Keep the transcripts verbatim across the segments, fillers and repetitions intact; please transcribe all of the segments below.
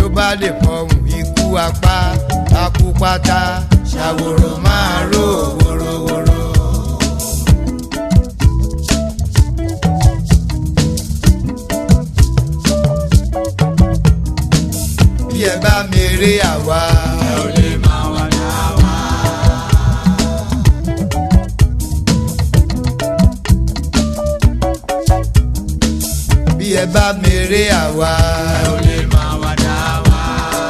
bá lè fọhùn ikú apá akúpátá ṣàwòrò máa ró wòròwòrò. bí ẹ bá mèrè àwa ẹ ò lè máa wà dá wa. bí ẹ bá mèrè àwa ẹ ò lè máa wà dá wa.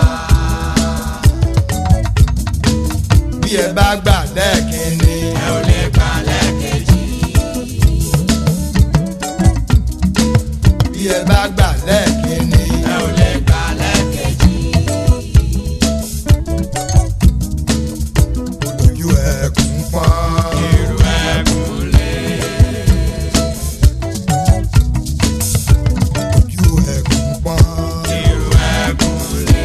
bí ẹ bá gbà lẹ́ẹ̀kínní ẹ ò lè gbà lẹ́ẹ̀kejì. bí ẹ bá gbà lẹ́ẹ̀kínní ẹ ò lè gbà lẹ́ẹ̀kejì. ojú ẹkùn pọ́n irú ẹkùn lé. ojú ẹkùn pọ́n irú ẹkùn lé.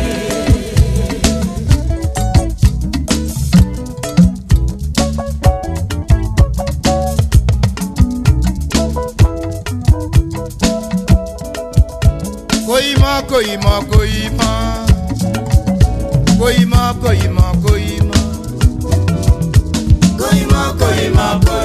Kòyí mọ́ kòyí mọ́ kòyí mọ́ kòyí mọ́ kòyí mọ́ kòyí mọ́ kòyí mọ́ kòyí mọ́ kòyí.